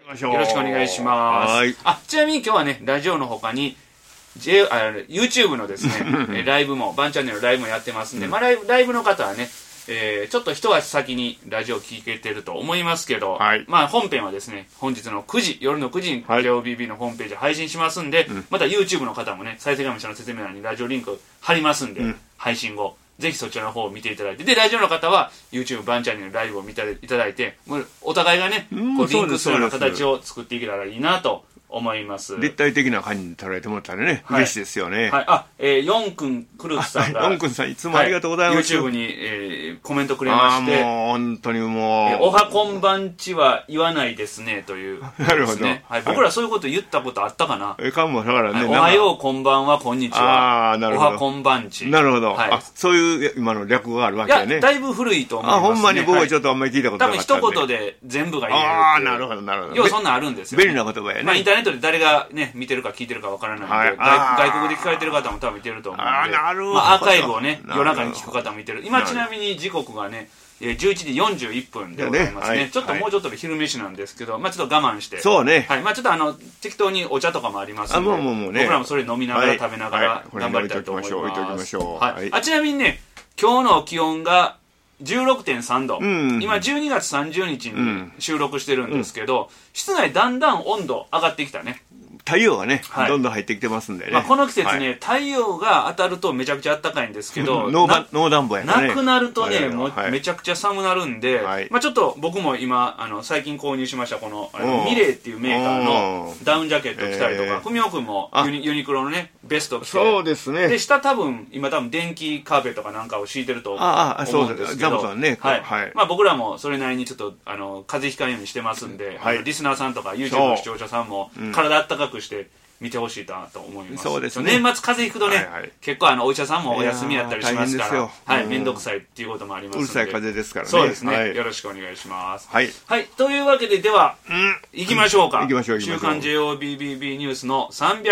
よろしくお願いします。ちなみに今日はね、ラジオの他にYouTube のですねライブもバンチャンネルライブもやってますんで、ライブの方はね、ちょっと一足先にラジオ聞けてると思いますけど、本編はですね、本日の夜の9時に JOBB のホームページ配信しますんで、また YouTube の方もね、再生画面下の説明欄にラジオリンク貼りますんで、配信後ぜひそちらの方を見ていただいて、でラジオの方は YouTube バンチャンネルライブを見ていただいて、お互いがね、こうリンクするような形を作っていけたらいいなと思います。 立体的な感じに捉えてもらったらね、嬉しいですよね。 ヨン君クルスさんがヨン君さんいつもありがとうございます。 YouTube に、コメントくれまして、 もう本当にもう、 おはこんばんちは言わないですねという、 なるほど。 僕らそういうこと言ったことあったかな。 かもだからね、 おはようこんばんはこんにちは、おはこんばんち。 なるほど。そういう今の略があるわけやね。 いやだいぶ古いと思いますね。 ほんまに僕はちょっとあんまり聞いたことなかったんで。 多分一言で全部が言えるっていう。 なるほどなるほど。 要はそんなんあるんですよ。 便利な言葉やね。 インターネットで誰がね見てるか聞いてるかわからないんで、外国で聞かれてる方も多分いてると思うんで、アーカイブをね夜中に聞く方もいてる。今ちなみに時刻がね11時41分でございますね。ちょっともうちょっとで昼飯なんですけど、ちょっと我慢して、 そうね、 ちょっと適当にお茶とかもありますので、僕らもそれ飲みながら食べながら頑張りたいと思います。ちなみにね、今日の気温が16.3 度、今12月30日に収録してるんですけど、室内だんだん温度上がってきたね。 太陽がね、どんどん入ってきてますんでね。 この季節ね、太陽が当たるとめちゃくちゃ暖かいんですけど、 ノー暖房やね。 なくなるとね、もうめちゃくちゃ寒なるんで、ちょっと僕も今最近購入しましたこのミレーっていうメーカーのダウンジャケット着たりとか、ふみおくんもユニクロのねベスト着て、 そうですね。 で下今多分電気カーペットかなんかを敷いてると思うんですけど、僕らもそれなりにちょっと風邪ひかんようにしてますんで、リスナーさんとか YouTube の視聴者さんも体あったかくして見てほしいなと思います。 そうですね。 年末風邪ひくとね、結構お医者さんもお休みやったりしますから、面倒くさいっていうこともありますので、 うるさい風邪ですからね。 そうですね、よろしくお願いします。というわけで、では行きましょうか。週刊 JOBBB ニュースの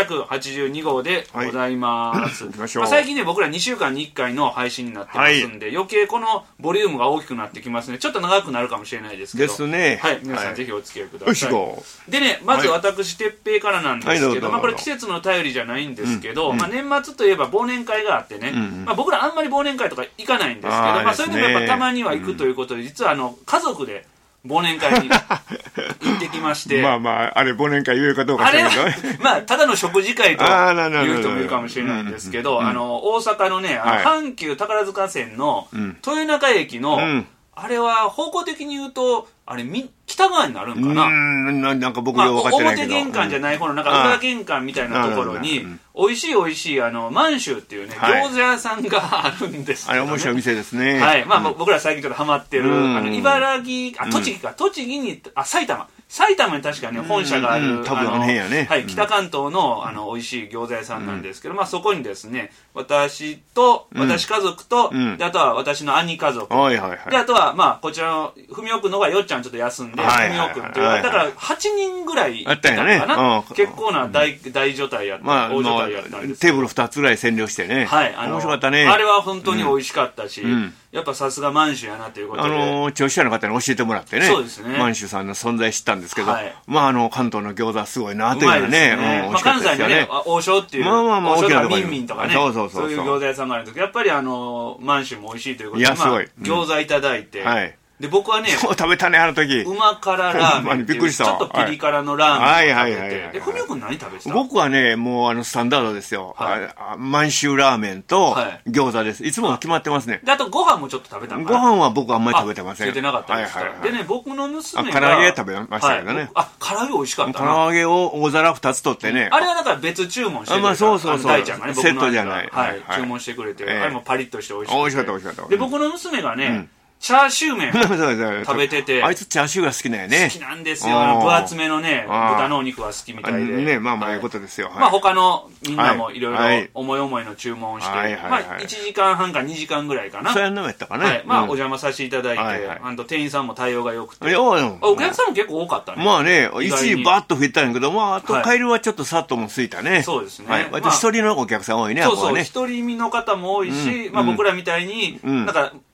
382号でございます。最近ね、僕ら2週間に1回の配信になってますんで、余計このボリュームが大きくなってきますね。ちょっと長くなるかもしれないですけど、 ですね。 皆さんぜひお付き合いください。でね、まず私哲平からなんですけど、これ季節の便りじゃないんですけど、年末といえば忘年会があってね、僕らあんまり忘年会とか行かないんですけど、それでもやっぱたまには行くということで、実は家族で忘年会に行ってきまして、 あれ忘年会言えるかどうか知らないけど、 ただの食事会という人もいるかもしれないんですけど、大阪のね、阪急宝塚線の豊中駅の、あれは方向的に言うと北側になるんかな。 なんか僕よく分かってないけど、 表玄関じゃない方のなんか裏玄関みたいなところに美味しい満州っていうね餃子屋さんがあるんですけどね。 面白い店ですね。 僕ら最近ちょっとハマってる茨城栃木に埼玉に確かね本社がある北関東の美味しい餃子屋さんなんですけど、そこにですね私家族と、あとは私の兄家族で、あとはこちらの文雄君の方がよっちゃんちょっと休んで、文雄君っていうだから8人ぐらいいたのかな。結構な大所帯やった、大所帯やったんです。 テーブル2つぐらい占領してね、面白かったね。 あれは本当に美味しかったし、やっぱさすが満州やなということで、 聴取者の方に教えてもらってね、満州さんの存在知ったんですけど、関東の餃子すごいなというのね、 関西のね王将っていう王将とかミンミンとかね、そういう餃子屋さんがあるんですけど、やっぱり満州も美味しいということで、餃子いただいて、で僕はね、 食べたねあの時。 うま辛ラーメンっていうちょっとピリ辛のラーメンを食べて、で文雄君何食べてた？ 僕はねもうスタンダードですよ。満州ラーメンと餃子です。いつも決まってますね。 であとご飯もちょっと食べたのかな。 ご飯は僕あんまり食べてません。 ついてなかったですか。でね、僕の娘が唐揚げ食べましたけどね。 唐揚げ美味しかったな。 唐揚げを大皿2つ取ってね。 あれはだから別注文してくれた。 そう大ちゃんがね、 セットじゃない。 注文してくれて、あれもパリッとして美味しかった。 美味しかった美味しかった。 で僕の娘がね、チャーシュー麺食べてて、 あいつチャーシューが好きだよね。 好きなんですよ。分厚めのね豚のお肉は好きみたいでね。 いうことですよ。 他のみんなもいろいろ思い思いの注文をして、1時間半か2時間ぐらいかな。 そうやんのやったかね。 お邪魔させていただいて、店員さんも対応が良くて、お客さんも結構多かったね。 一時バッと増えたんやけど、あと帰りはちょっとさっともついたね。 そうですね。 一人のお客さん多いね。 そう一人身の方も多いし、僕らみたいになんか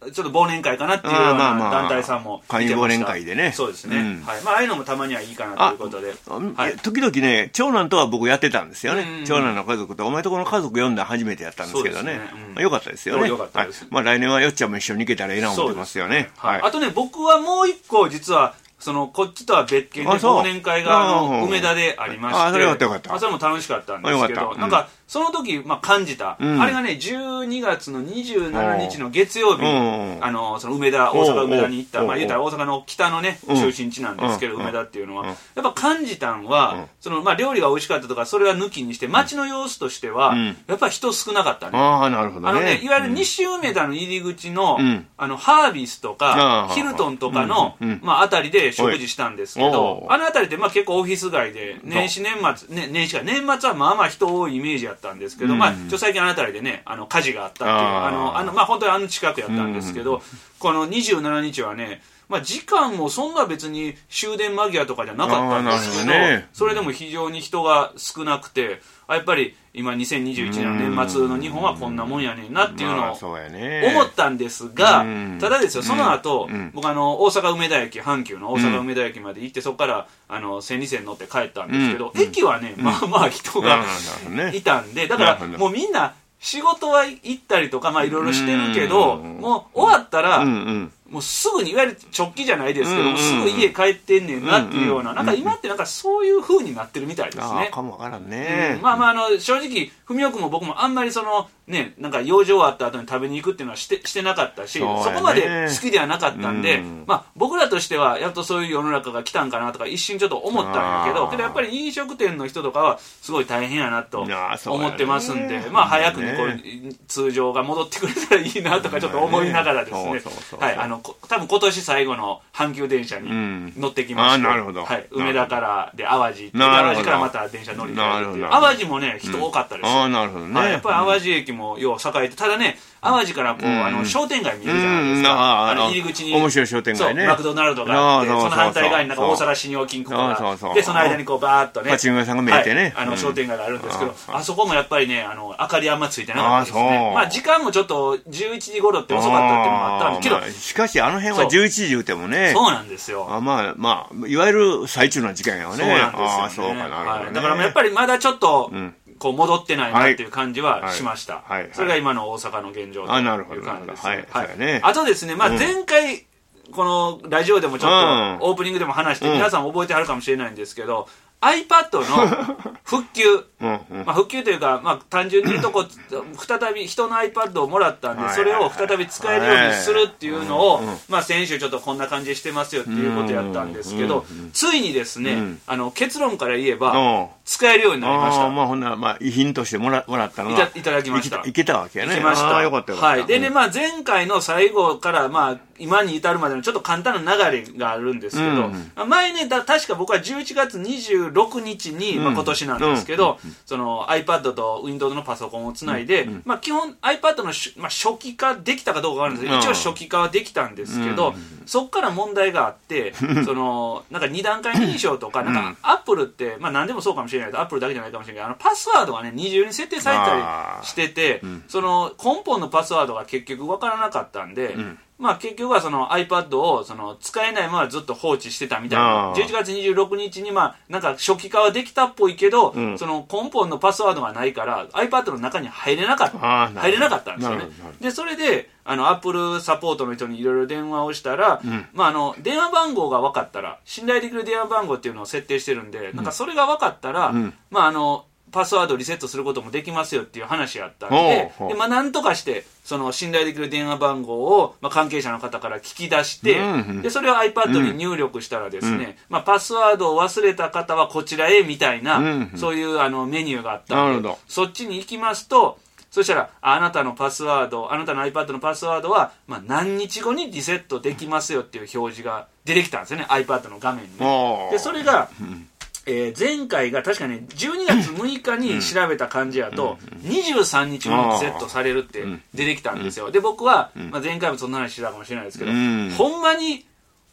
ちょっと忘年会かなっていうような団体さんも会員忘年会でね。 そうですね。はい。まあ、ああいうのもたまにはいいかなということで。 はい。時々ね、長男とは僕やってたんですよね。長男の家族と、お前とこの家族読んだ初めてやったんですけどね。よかったですよね。 よかったです。 まあ、来年はよっちゃんも一緒に行けたらいいな思ってますよね。 はい。あとね、僕はもう一個実は、こっちとは別件で忘年会が梅田でありまして、 それはよかった。 それも楽しかったんですけど、なんかその時感じた、あれがね12月の27日の月曜日、その大阪梅田に行った、言うたら大阪の北のね中心地なんですけど、梅田っていうのはやっぱ感じたんは、料理が美味しかったとかそれは抜きにして街の様子としてはやっぱり人少なかったね。 なるほどね。 いわゆる西梅田の入り口のハービスとかヒルトンとかのあたりで食事したんですけど、あの辺りって結構オフィス街で年末はまあまあ人多いイメージやったんですけど、最近あの辺りでね火事があったっていう本当に近くやったんですけど、この27日はね時間もそんな別に終電間際とかじゃなかったんですけど、それでも非常に人が少なくて、やっぱり今2021年の年末の日本はこんなもんやねんなっていうのを思ったんですが、ただですよ、その後僕大阪梅田駅、阪急の大阪梅田駅まで行って、そこから千里線乗って帰ったんですけど、駅はねまあまあ人がいたんで、だからもうみんな仕事は行ったりとかいろいろしてるけど、もう終わったらもうすぐに、いわゆる直帰じゃないですけど、すぐ家帰ってんねんなっていうような、なんか今ってそういう風になってるみたいですね。 かもわからんね。 正直、文雄君も僕もあんまりなんか用事終わった後に食べに行くっていうのはしてなかったし、そこまで好きではなかったんで、僕らとしてはやっとそういう世の中が来たんかなとか一瞬ちょっと思ったんやけど、やっぱり飲食店の人とかはすごい大変やなと思ってますんで、早くに通常が戻ってくれたらいいなとかちょっと思いながらですね、多分今年最後の阪急電車に乗ってきまして、梅田からで淡路行って、淡路からまた電車乗り換えるっていう。淡路もね人多かったですよ。やっぱり淡路駅もよう栄えて、ただね淡路から商店街見えるじゃないですか。入り口に面白い商店街ね、 マクドナルドがあって、その反対側に大阪信用金庫があって、その間にバーッとねパチンコ屋さんが見えてね、 商店街があるんですけど、あそこもやっぱりね明かりあんまついてなかったですね。時間もちょっと11時頃って遅かったっていうのもあったんですけど、 しかしあの辺は11時言うてもね、 そうなんですよ。 いわゆる最中の時間やわね。 そうなんですよね。だからやっぱりまだちょっと戻ってないなっていう感じはしました。それが今の大阪の現状という感じです。あとですね、前回このラジオでもちょっとオープニングでも話して皆さん覚えてはるかもしれないんですけど、iPad の復旧復旧というか、単純に言うと再び人の iPad をもらったんで、それを再び使えるようにするっていうのを先週ちょっとこんな感じでしてますよっていうことやったんですけど、ついにですね結論から言えば使えるようになりました。 ほんなら遺品としてもらったのがいただきました。 いけたわけやね。 いけました。 よかったよかった。 でね、前回の最後から今に至るまでのちょっと簡単な流れがあるんですけど、前ね確か僕は11月26日に今年なんですけど、その iPad と Windows のパソコンをつないで、基本 iPad の初期化できたかどうかわかるんですけど、一応初期化はできたんですけど、そっから問題があってなんか2段階認証とか、なんか Apple って何でもそうかもしれないけど、Apple だけじゃないかもしれないけど、パスワードがね二重に設定されたりしてて、その根本のパスワードが結局わからなかったんで、結局はその iPad を使えないままずっと放置してたみたいな。11月26日になんか初期化はできたっぽいけど、その根本のパスワードがないから iPad の中に入れなかったんですよね。でそれでApple サポートの人にいろいろ電話をしたら、電話番号が分かったら、信頼できる電話番号っていうのを設定してるんで、なんかそれが分かったら、パスワードをリセットすることもできますよっていう話やったんで、なんとかしてその信頼できる電話番号を、関係者の方から聞き出して、でそれを iPad に入力したらですね、パスワードを忘れた方はこちらへみたいな、そういうメニューがあったんで、そっちに行きますと、そしたらあなたの iPad のパスワードは、何日後にリセットできますよっていう表示が出てきたんですよね、 iPad の画面に。でそれが前回が確かね12月6日に調べた感じやと23日後にリセットされるって出てきたんですよ。で僕は、前回もそんな話したかもしれないですけど、ほんまに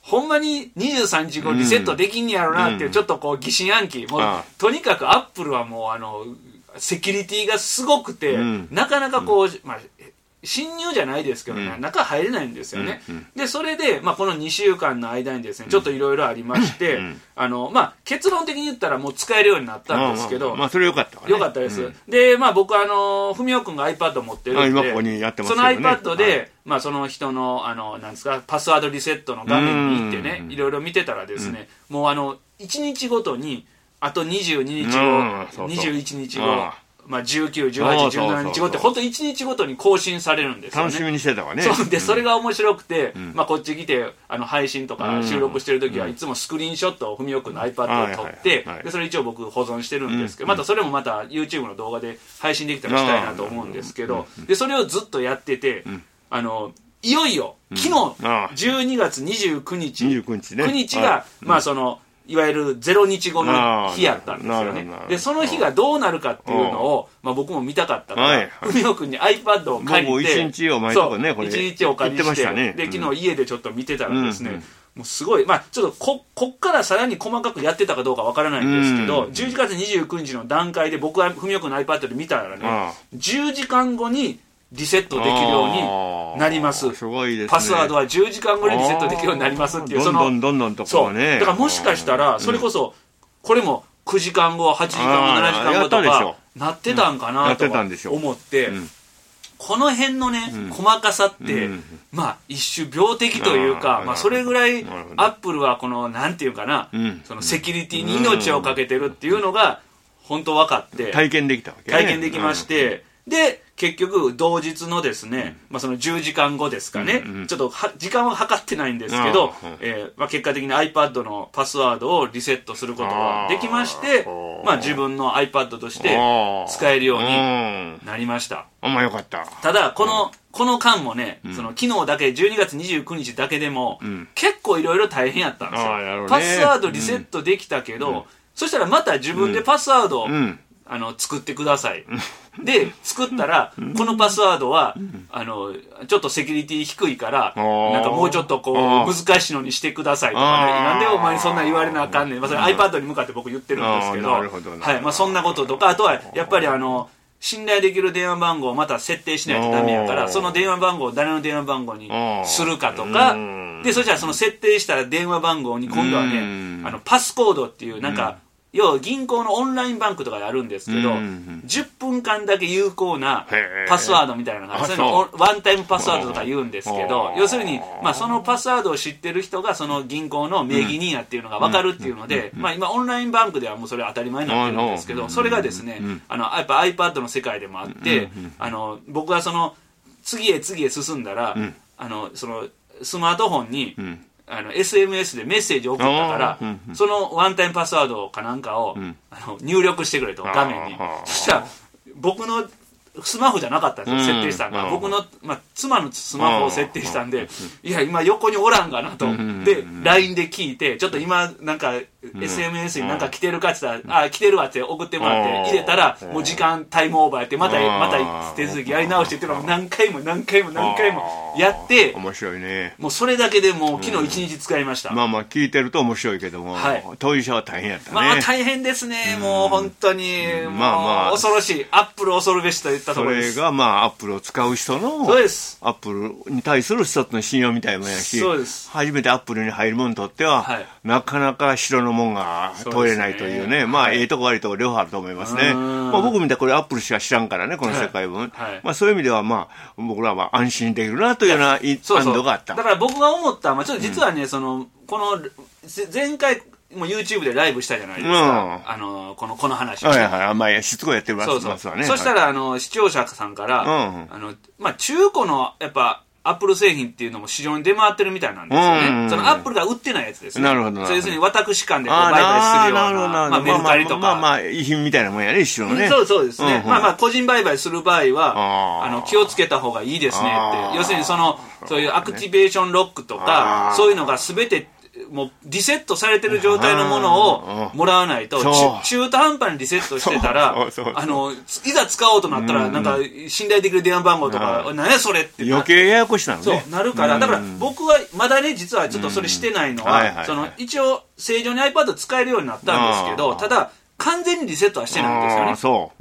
23日後リセットできんやろなっていうちょっと疑心暗鬼。もうとにかくアップルはもうセキュリティがすごくて、なかなか侵入じゃないですけどね、中入れないんですよね。で、それで、この2週間の間にですね、ちょっといろいろありまして、結論的に言ったらもう使えるようになったんですけど、 それよかったわね。 よかったです。で、僕文雄くんが iPad 持ってるんで、 今ここにやってますけどね。 その iPad で、その人の、なんですか、パスワードリセットの画面に行ってね、いろいろ見てたらですね、もう1日ごとに、あと22日後、21日後、19、18、17日後って本当1日ごとに更新されるんですよね。 楽しみにしてたわね。 そうで、それが面白くて、こっち来て配信とか収録してる時はいつもスクリーンショットを文雄くんの iPad を撮ってでそれ一応僕保存してるんですけど、またそれもまた YouTube の動画で配信できたらしたいなと思うんですけど、でそれをずっとやってて、いよいよ昨日12月29日9日がそのいわゆる0日後の日やったんですよね。で、その日がどうなるかっていうのを、僕も見たかったから、文雄くんに iPad を借りて、 もう一日お前とかね、これ。 一日お借りして、で、昨日家でちょっと見てたらですね、もうすごい、ちょっとこっからさらに細かくやってたかどうかわからないんですけど、11月29日の段階で僕は文雄くんの iPad で見たらね、10時間後に、リセットできるようになります。 すごいですね。 パスワードは10時間後にリセットできるようになりますっていう、 どんどんとこね。 だからもしかしたら、それこそ、これも9時間後、8時間後、7時間後とか、なってたんかなと思って、この辺のね、細かさって、一種病的というか、それぐらい、アップルはこの、なんていうかな、そのセキュリティに命をかけてるっていうのが、本当分かって、 体験できたわけね。 体験できまして、で、結局、同日のですね、その10時間後ですかね、ちょっと時間は測ってないんですけど、結果的に iPad のパスワードをリセットすることができまして、自分の iPad として使えるようになりました。 よかった。 ただ、この間もね、その昨日だけ、12月29日だけでも、結構いろいろ大変やったんですよ。パスワードリセットできたけど、そしたらまた自分でパスワードを作ってください。で、作ったら、このパスワードは、ちょっとセキュリティ低いから、なんかもうちょっと難しいのにしてくださいとかね。なんでお前にそんな言われなあかんねん。それ iPad に向かって僕言ってるんですけど、はい、そんなこととか、あとは、やっぱり信頼できる電話番号をまた設定しないとダメやから、その電話番号を誰の電話番号にするかとか、で、そしたらその設定した電話番号に今度はね、パスコードっていう、なんか、要は銀行のオンラインバンクとかであるんですけど、10分間だけ有効なパスワードみたいなのが、そういうのワンタイムパスワードとか言うんですけど、要するに、そのパスワードを知ってる人がその銀行の名義人やっていうのが分かるっていうので、今オンラインバンクではもうそれ当たり前になってるんですけど、それがですね、やっぱ iPad の世界でもあって、僕はその次へ進んだら、そのスマートフォンに、SMS でメッセージを送ったから、そのワンタイムパスワードかなんかを、入力してくれと、画面に。そしたら、僕のスマホじゃなかったんですよ、設定したんが。僕の、妻のスマホを設定したんで、いや、今横におらんがなと。で、LINE で聞いて、ちょっと今、なんか、SMS になんか来てるかって言ったら、来てるわって送ってもらって、入れたら、もう時間タイムオーバーやって、また手続きやり直してっていうのを何回もやって、 面白いね。 もうそれだけでもう昨日一日使いました。 聞いてると面白いけども、当事者は大変やったね。 大変ですね、もう本当に、もう恐ろしい。アップル恐るべしと言ったところです。 それがアップルを使う人の、 そうです。 アップルに対する一つの信用みたいなもんやし、 そうです。 初めてアップルに入る者にとっては、なかなか城の門が通れないというね、ええとこ悪いとこ両方あると思いますね。僕みたいにこれアップルしか知らんからね、この世界分。そういう意味では僕らは安心できるなというような安堵があった。 だから僕が思ったのは、ちょっと実はね、この前回、もう YouTube でライブしたじゃないですか。この話を。 しつこいやってますわね。 そしたら、視聴者さんから、中古の、やっぱ、アップル製品っていうのも市場に出回ってるみたいなんですよね。そのアップルが売ってないやつですね。 なるほど。 要するに私間で売買するような、メルカリとか。 遺品みたいなもんやね、一種のね。 そうですね。個人売買する場合は、気をつけた方がいいですねって。要するにそういうアクティベーションロックとか、そういうのが全て、もうリセットされてる状態のものをもらわないと、中途半端にリセットしてたら、いざ使おうとなったら、なんか信頼できる電話番号とか、何やそれって余計ややこしなのね。 そうなるから、だから僕はまだね、実はちょっとそれしてないのは、一応正常に iPad 使えるようになったんですけど、ただ完全にリセットはしてないんですよね。 そう。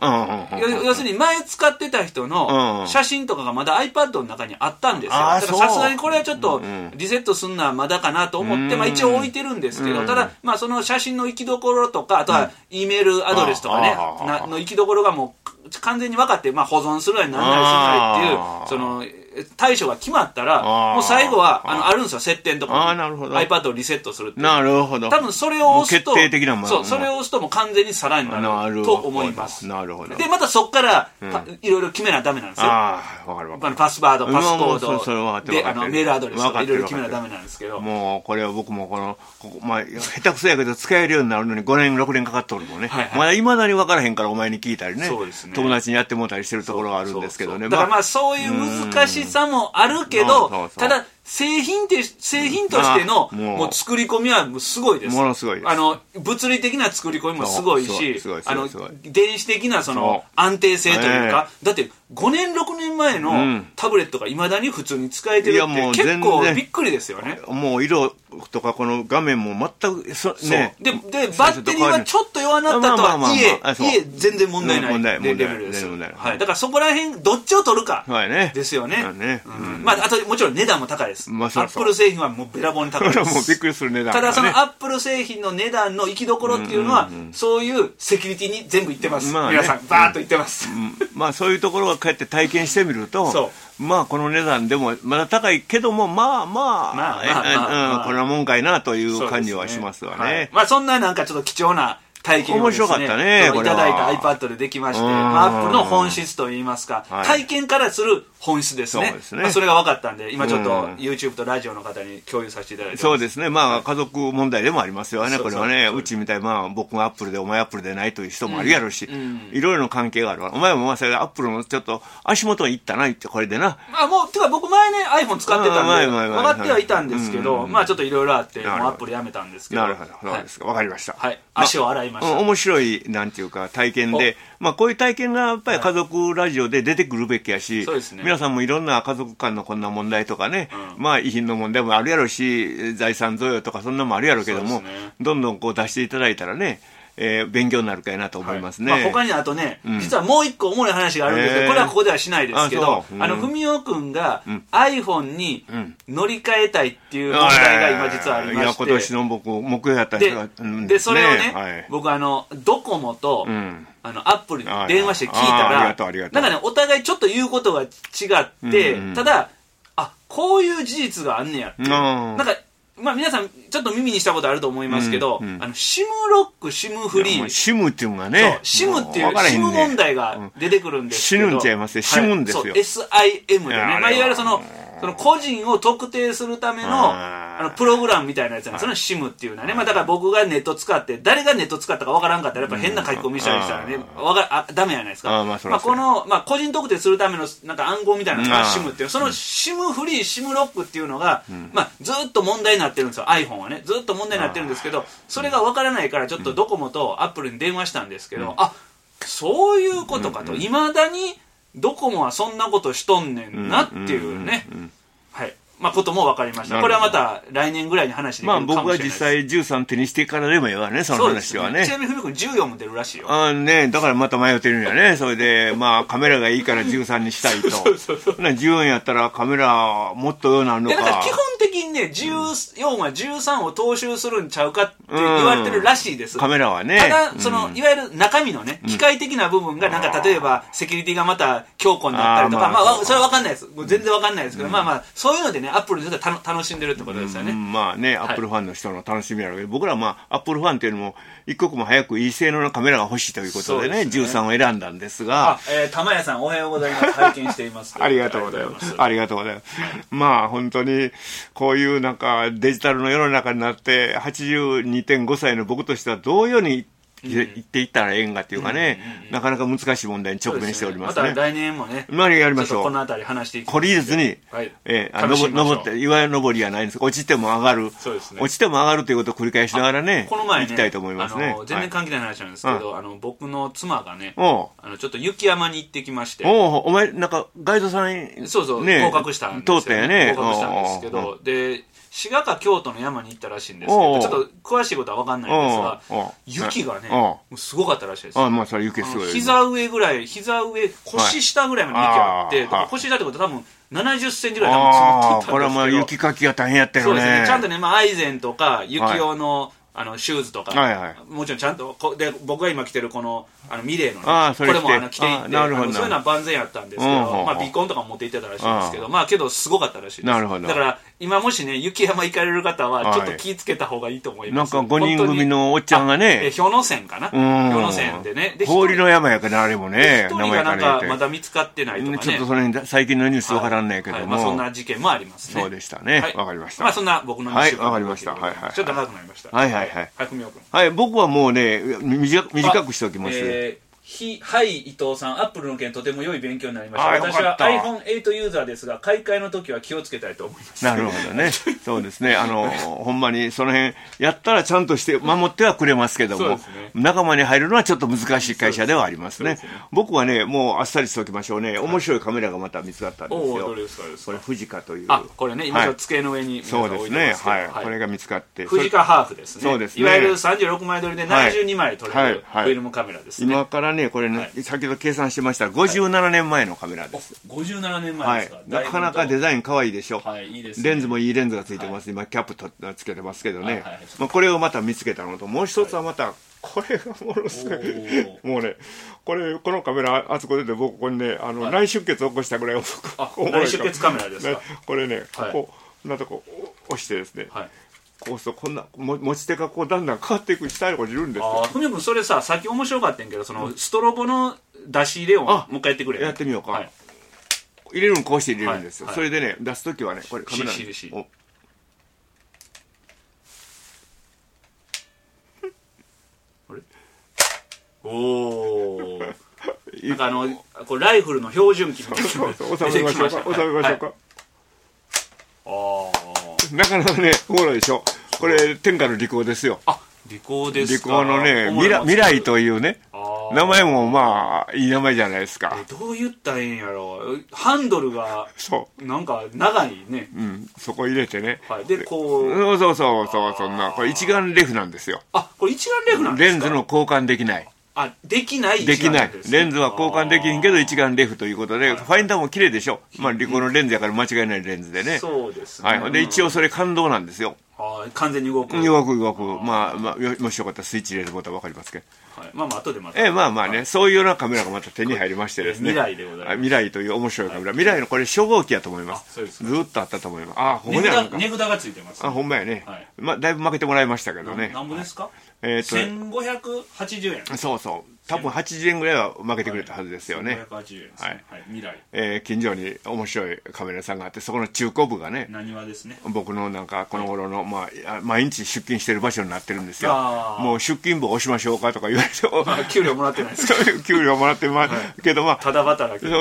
要するに前使ってた人の写真とかがまだ iPad の中にあったんですよ。だからさすがにこれはちょっとリセットすんのはまだかなと思って、まあ一応置いてるんですけど、ただ、まあその写真の行きどころとか、あとは E メールアドレスとかね、の行きどころがもう完全に分かって、まあ保存するなりなんなりするなりっていう、その、対処が決まったら、もう最後は、あるんですよ、設定のところに。iPad をリセットするって。 なるほど。 多分それを押すと、 決定的なもの。 そう、それを押すともう完全にさらになると思います。 なるほど。 で、またそっから、いろいろ決めなダメなんですよ。 ああ、わかるわかる。 パスワード、パスコード、で、メールアドレスとかいろいろ決めなダメなんですけど。 もう、これは僕もまあ、下手くそやけど使えるようになるのに5年、6年かかっとるもんね。まだ未だに分からへんからお前に聞いたりね。友達にやってもらったりしてるところがあるんですけどね。 だからまあ、そういう難しさもあるけど、ただ製品としてのもう作り込みはすごいです。 ものすごいです。 物理的な作り込みもすごいし、電子的なその安定性というか、だって5年6年前のタブレットがいまだに普通に使えてるって結構びっくりですよね。 もう色とかこの画面も全くね。でバッテリーはちょっと弱なったとはいえ全然問題ないレベルです。はい。だからそこら辺どっちを取るかですよね。まああともちろん値段も高いです。アップル製品はもうべらぼうに高いです。 もうびっくりする値段。 ただそのアップル製品の値段の行きどころっていうのはそういうセキュリティに全部いってます。皆さんバーッといってます。 まあそういうところがこうやって体験してみると、まあこの値段でもまだ高いけどもまあこんなもんかいなという感じはしますわね。 まあそんななんかちょっと貴重な体験をですね、 面白かったね、 いただいた iPad でできまして、アップルの本質といいますか、体験からする本質ですね。それが分かったんで、今ちょっと YouTube とラジオの方に共有させていただいてます。 そうですね。まあ家族問題でもありますよね、これはね。うちみたい、まあ僕がアップルでお前アップルでないという人もあるやろうし、いろいろな関係があるわ。お前もまあそれアップルのちょっと足元に行ったなって、これでな。 まあもう、てか僕前ね iPhone 使ってたんで、分かってはいたんですけど、まあちょっといろいろあって、もうアップルやめたんですけど。 なるほど。そうですか。わかりました。 はい。足を洗いました。 面白い、なんていうか、体験で、まあこういう体験がやっぱり家族ラジオで出てくるべきやし、皆さんもいろんな家族間のこんな問題とかね、まあ遺品の問題もあるやろうし、財産贈与とかそんなのもあるやろうけども、どんどんこう出していただいたらね、勉強になるかいなと思いますね。 まあ他にあとね、実はもう一個おもろい話があるんですけど、これはここではしないですけど、文雄くんが iPhone に乗り換えたいっていう問題が今実はありまして、いや今年の僕目標やった人がでそれをね、僕ドコモとアップルに電話して聞いたら、なんかねお互いちょっと言うことが違って、ただこういう事実があんねやって、なんかまあ皆さんちょっと耳にしたことあると思いますけど、シムロック、シムフリー。 シムっていうのがね。 シムっていう、シム問題が出てくるんですけど。 死ぬんちゃいますよ。シムんですよ。 SIM でね。まあいわゆるその個人を特定するための、プログラムみたいなやつなんですよね、SIM っていうのはね。まあだから僕がネット使って、誰がネット使ったかわからんかったら、やっぱ変な書き込みしたりしたらね、ダメじゃないですか。まあこの、まあ個人特定するための、なんか暗号みたいなのが SIM っていう、その SIM フリー、SIM ロックっていうのが、まあずっと問題になってるんですよ、iPhone はね。ずっと問題になってるんですけど、それがわからないから、ちょっとドコモとアップルに電話したんですけど、そういうことかと。未だにドコモはそんなことしとんねんなっていうね。はい。まあ、ことも分かりました。これはまた来年ぐらいに話できるかもしれないです。 まあ僕は実際13手にしてからでもいいわね、その話はね。 ちなみにふみくん14も出るらしいよ。 ね、だからまた迷ってるんやね。それで、まあカメラがいいから13にしたいと。14やったらカメラもっとようなるのか。 だから基本的にね、14は13を踏襲するんちゃうかって言われてるらしいです。 カメラはね。 ただ、その、いわゆる中身のね、機械的な部分がなんか例えばセキュリティがまた強固になったりとか、まあそれは分かんないです。全然分かんないですけど、まあまあ、そういうのでね、アップルで楽しんでるってことですよね。 まあね、アップルファンの人の楽しみやろうけど、僕らはまあ、アップルファンっていうのも、一刻も早くいい性能のカメラが欲しいということでね、13を選んだんですが。 玉屋さんおはようございます。拝見しています。 ありがとうございます。ありがとうございます。まあ本当に、こういうなんかデジタルの世の中になって、82.5 歳の僕としてはどういうように言っていったらええんかっていうかね、なかなか難しい問題に直面しておりますね。 また来年もね、 やりましょう。 このあたり話していき懲りずに、登って、いわゆる登りはないんです。落ちても上がる。落ちても上がるということを繰り返しながらね、行きたいと思いますね。 全然関係ない話なんですけど、僕の妻がね、ちょっと雪山に行ってきまして。 お前、なんかガイドさん、 そう、合格したんですよ。 通ったよね。 合格したんですけど、で、 滋賀か京都の山に行ったらしいんですけど、ちょっと詳しいことは分かんないんですが、雪がね、すごかったらしいです。 まあ、それ雪すごい。 膝上、腰下ぐらいまで雪あって、腰下ってことは多分、70センチぐらい多分積もってたんですけど。 これはまあ雪かきが大変やったよね。そうですね。 ちゃんとね、アイゼンとか、雪用の、シューズとか、もちろんちゃんとで僕が今着てるこのミレーのね、これも着ていって、そういうのは万全やったんですけど、ビーコンとか持っていってたらしいんですけど、けどすごかったらしいです。だから今もしね雪山行かれる方はちょっと気ぃつけた方がいいと思います。 なんか5人組のおっちゃんがね、 氷ノ山かな、氷ノ山でね、 氷の山やからあれもね、 1人がなんかまだ見つかってないとかね、 ちょっとその辺最近のニュースわからんないけども、 そんな事件もありますね。 そうでしたね。わかりました。 そんな僕の2週間、 わかりました。 ちょっと長くなりました。 はいはいはい。はい、僕はもうね、短くしておきます。 はい、伊藤さん、アップルの件とても良い勉強になりました。私は iPhone8 ユーザーですが、買い替えの時は気をつけたいと思います。 なるほどね。そうですね。ほんまにその辺、やったらちゃんとして守ってはくれますけども、仲間に入るのはちょっと難しい会社ではありますね。僕はね、もうあっさりしておきましょうね。面白いカメラがまた見つかったんですよ。これ、富士カという。 これね、今机の上にそうですね。はい。これが見つかって。 富士カハーフですね。 そうですね。 いわゆる36枚撮りで72枚撮れるフィルムカメラですね。 今からね、これね、先ほど計算してましたら57年前のカメラです。 57年前ですか。 なかなかデザイン可愛いでしょ。 いいですね。 レンズもいいレンズがついてます。今キャップつけてますけどね。これをまた見つけたのと、もう一つはまたこれがものすごいもうね、このカメラあそこで僕ここにね内出血起こしたぐらい内出血カメラですか。 これね、ここなんとこう押してですね、こうするとこんな持ち手がこうだんだん変わっていく、下に落ちるんですよ。 ふみ君それさっき面白かったんけど、そのストロボの出し入れをもう一回やってくれ。 やってみようか。入れるのこうして入れるんですよ。それでね、出すときはね、これカメラにおなんかこれライフルの標準機みたいな。 収めましょうか。なかなかね、おもろいでしょ。これ天下の利口ですよ。 利口ですか。 利口のね、未来というね、名前もまあいい名前じゃないですか。 どう言ったらいいんやろう。ハンドルがなんか長いね。 そこ入れてね。 でこうそうそんなこれ一眼レフなんですよ。 これ一眼レフなんですか。 レンズの交換できない。 できない。 レンズは交換できんけど一眼レフということで、ファインダーも綺麗でしょ。リコのレンズやから間違いないレンズでね。 そうですね。 で一応それ感動なんですよ。 完全に動く。 まあもしよかったらスイッチ入れることは分かりますけど。 後でまた。 まあね、そういうようなカメラがまた手に入りましてですね。 未来でございます。 未来という面白いカメラ。未来のこれ初号機やと思います。ずっとあったと思います。ほんまやんか。 値札がついてます。 ほんまやね。だいぶ負けてもらいましたけどね。 何本ですか。1580円。 そう。多分80円ぐらいは負けてくれたはずですよね。 1580円ですね。未来。 近所に面白いカメラ屋さんがあって、そこの中古部がね、 なにわですね。 僕のなんかこの頃の毎日出勤してる場所になってるんですよ。もう出勤部押しましょうかとか言われて、 給料もらってないですか。 給料もらってますけどただ働き。 そう、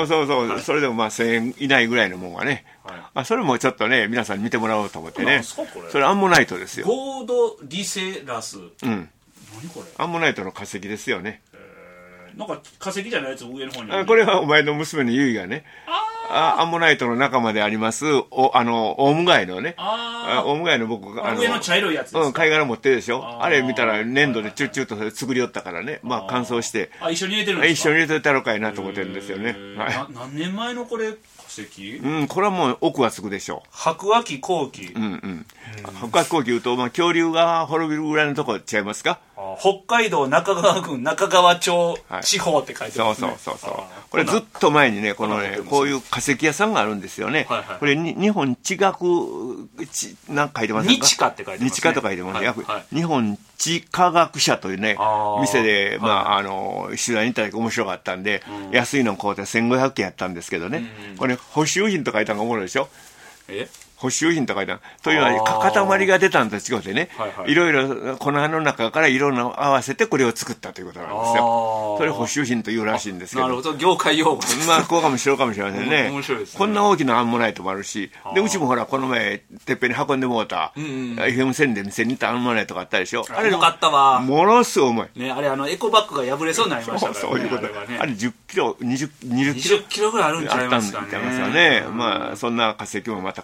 それでも1000円以内ぐらいのもんはね、それもちょっとね皆さんに見てもらおうと思ってね。それアンモナイトですよ。 ゴードリセラス。何これ。 アンモナイトの化石ですよね。 なんか化石じゃないやつ上の方に。 これはお前の娘のゆいがね、アンモナイトの仲間でありますオウムガイのね、オウムガイの僕が上の茶色いやつですか。 貝殻持ってるでしょ。あれ見たら粘土でチュッチュッと作りよったからね、乾燥して一緒に入れてるんですか。 一緒に入れといたろかいなと思ってるんですよね。 何年前のこれ化石。 これはもう奥はつくでしょう。 白亜紀後期。 白亜紀後期いうと恐竜が滅びるぐらいのとこ違いますか。 北海道中川郡中川町地方って書いてますね。 そう。これずっと前にね、こういう化石屋さんがあるんですよね。これ日本地学なんか書いてますか。 日科って書いてますね。 日科と書いてますね。日本地科学者というね店で取材に行った時面白かったんで、安いの買うて1500円やったんですけどね。これ補修品と書いたのがおもろいでしょ。補修品と書いたというのは塊が出たんと違ってね、いろいろ粉の中からいろんな合わせてこれを作ったということなんですよ。それ補修品というらしいんですけど。 なるほど、業界用語。 こうかもしれませんね。 面白いですね。 こんな大きなアンモナイトもあるし、でうちもほらこの前てっぺんに運んでもうた FM 線で店に行ったアンモナイトがあったでしょ。 あれ重かったわ。 ものすごい重いね。あれエコバッグが破れそうになりましたからね。 そういうこと。あれ10キロ20キロ 20キロぐらいあるんちゃいますかね。 そんな化石もまたコレクション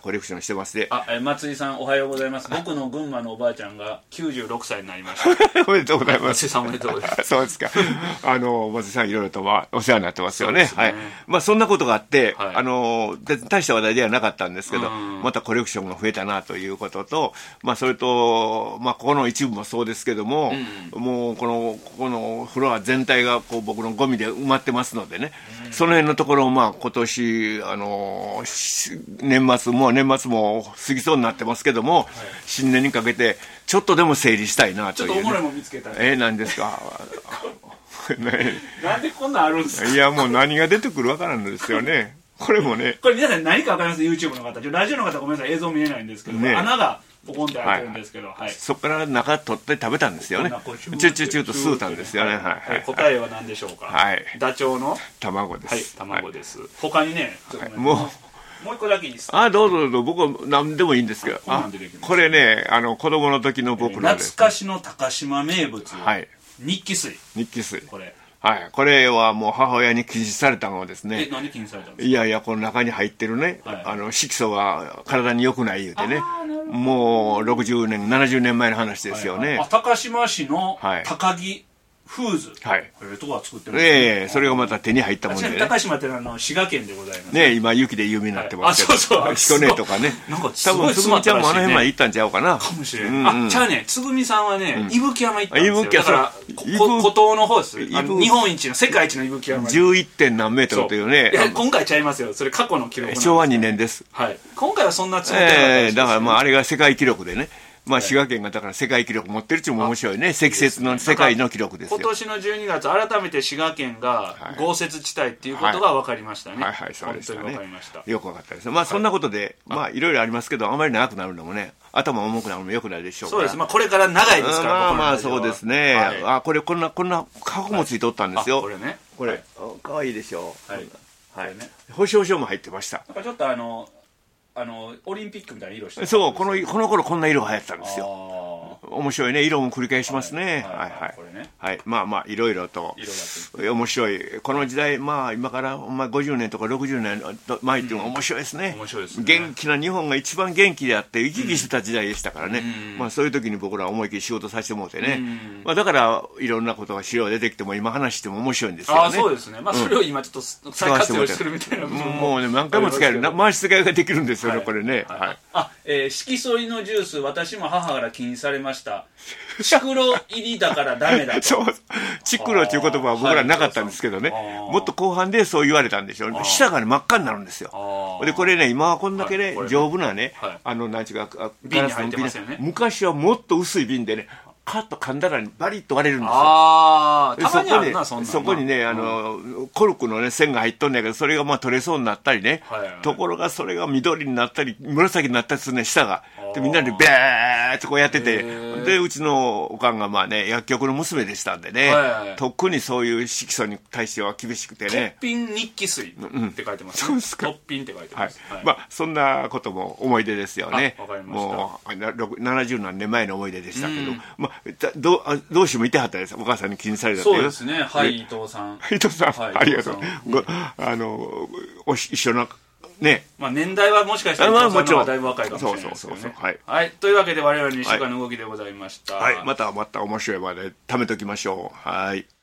してますね。 松井さんおはようございます。僕の群馬のおばあちゃんが96歳になりました。 おめでとうございます。 松井さんおめでとうございます。 そうですか。松井さんいろいろとお世話になってますよね。はい。まあそんなことがあって、大した話題ではなかったんですけど、またコレクションが増えたなということと、まあそれと、まあここの一部もそうですけども、もうここのフロア全体がこう僕のゴミで埋まってますのでね、その辺のところをまあ今年、年末も過ぎそうになってますけども、新年にかけてちょっとでも整理したいなという、ね。 ちょっとおもろいもん見つけた。 何ですか。 なんでこんなんあるんですか。 いやもう何が出てくるわからんのですよね。これもね。 これ皆さん何かわかります YouTube の方。ラジオの方ごめんなさい映像見えないんですけど、穴がポコンって開いてるんですけど、 そこから中取って食べたんですよね。チュッと吸うたんですよね。 答えは何でしょうか。ダチョウの卵です。 はい、卵です。他にね、もう一個だけいいですか。どうぞ僕は何でもいいんですけど。これね、子供の時の僕の懐かしの高島名物。日記水。これ。 はい、これはもう母親に禁止されたのですね。 なんで禁止されたんですか。 いやこの中に入ってるね、色素が体に良くない言うてね、もう60年70年前の話ですよね。 高島市の高木フーズ、とか作ってるんですね。それがまた手に入ったもんでね。 高島って滋賀県でございますね。今雪で有名になってますけど、彦根とかね。多分つぐみちゃんもあの辺まで行ったんちゃうかな。 かもしれない。じゃあね、つぐみさんはね、伊吹山行ったんですよ。だから孤島の方です。日本一の世界一の伊吹山。 11. 点何メートルというね。 今回ちゃいますよ。それ過去の記録。 昭和2年です。 今回はそんなつぐみちゃんだった。 だからまああれが世界記録でね。まあ滋賀県がだから世界記録持ってるっていうのも面白いね。積雪の世界の記録ですよ。 今年の12月改めて滋賀県が豪雪地帯っていうことが分かりましたね。 そうですね。 本当に分かりました。 よく分かったです。まあそんなことでまあいろいろありますけど、あまり長くなるのもね、頭重くなるのもよくないでしょうから。 そうです。まあこれから長いですから。 まあそうですね。これこんな箱もついとったんですよ。 これね。 これ可愛いでしょ。はい。保証書も入ってました。 なんかちょっとオリンピックみたいな色してる。 そう、この頃こんな色が流行ってたんですよ。面白いね。色も繰り返しますね。まあいろいろと面白い。この時代、まあ今から50年とか60年前っていうのが面白いですね。元気な日本が一番元気であって生き生きしてた時代でしたからね。まあそういう時に僕らは思い切り仕事させてもらってね。まあだからいろんなことが資料出てきても今話しても面白いんですよね。 そうですね。まあそれを今ちょっと再活用してるみたいな。 もうね何回も使える。回し使いができるんですよね、これね。 色素入りのジュース、私も母から禁止されました。チクロ入りだからダメだと。 そう、チクロっていう言葉は僕らなかったんですけどね。もっと後半でそう言われたんでしょう。舌がね真っ赤になるんですよ。でこれね今はこんだけね丈夫なねなんちゅうか瓶に入ってますよね。 昔はもっと薄い瓶でね。カッと噛んだらバリッと割れるんですよ。 たまにあるな、そんな。 そこにねコルクのね線が入っとんねんけど、それがまあ取れそうになったりね。ところがそれが緑になったり紫になったりするね、舌が。でみんなでベーってこうやってて、でうちのおかんがまあね薬局の娘でしたんでね、特にそういう色素に対しては厳しくてね。 トッピン日記水って書いてます。そうですか。トッピンって書いてます。 まあそんなことも思い出ですよね。 わかりました。 もう70何年前の思い出でしたけど、まあどうしてもいてはったです。お母さんに気にされたっていう。 そうですね。はい、伊藤さん。 伊藤さん、ありがとう。一緒のね。 まあ年代はもしかしたら伊藤さんの方がだいぶ若いかもしれないですけどね。はい。というわけで我々の1週間の動きでございました。 はい。また面白いまで貯めときましょう。はい。